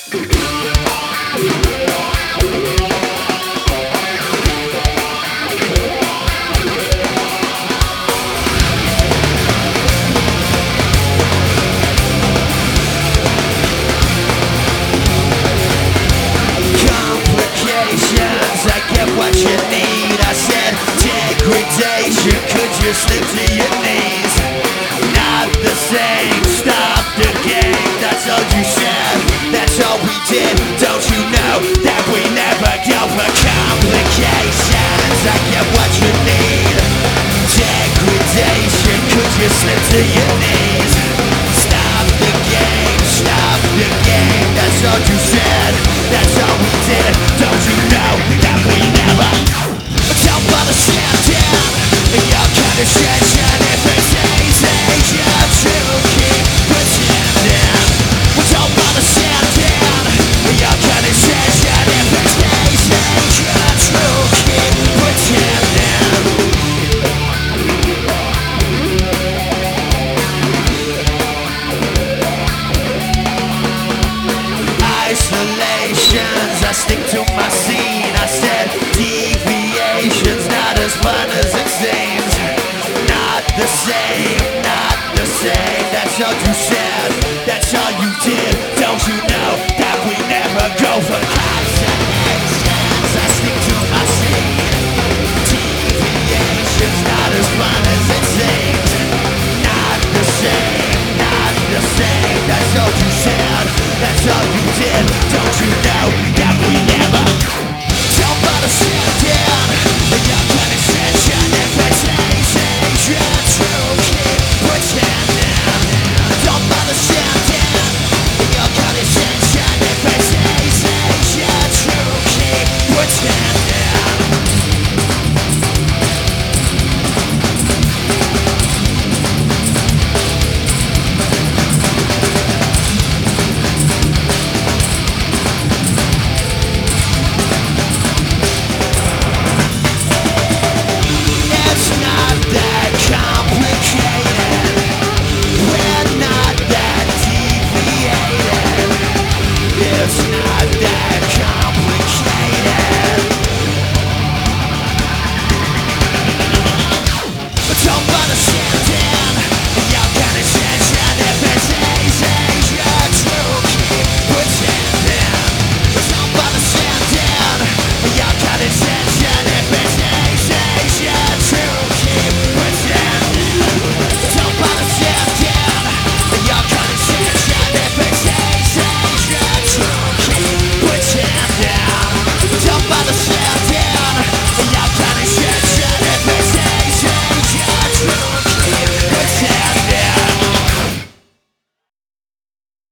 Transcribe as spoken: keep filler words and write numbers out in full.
What you need, I said degradation, could you slip to your knees? Not the same, stop the game, that's all you said, that's all we did. Don't you know that we never go for complications? I get what you need, degradation, could you slip to your knees? Stop the game, stop the game, that's all you said, that's all we did. Don't you know that we never don't bother stand down in your condescension? If it's easy, you keep pretending. Don't bother stand down in your condescension. If it's easy, you keep pretending. Isolations, I stick to my scene. I said deviations, not as fun as it seems. Not the same, not the same. That's all you said, that's all you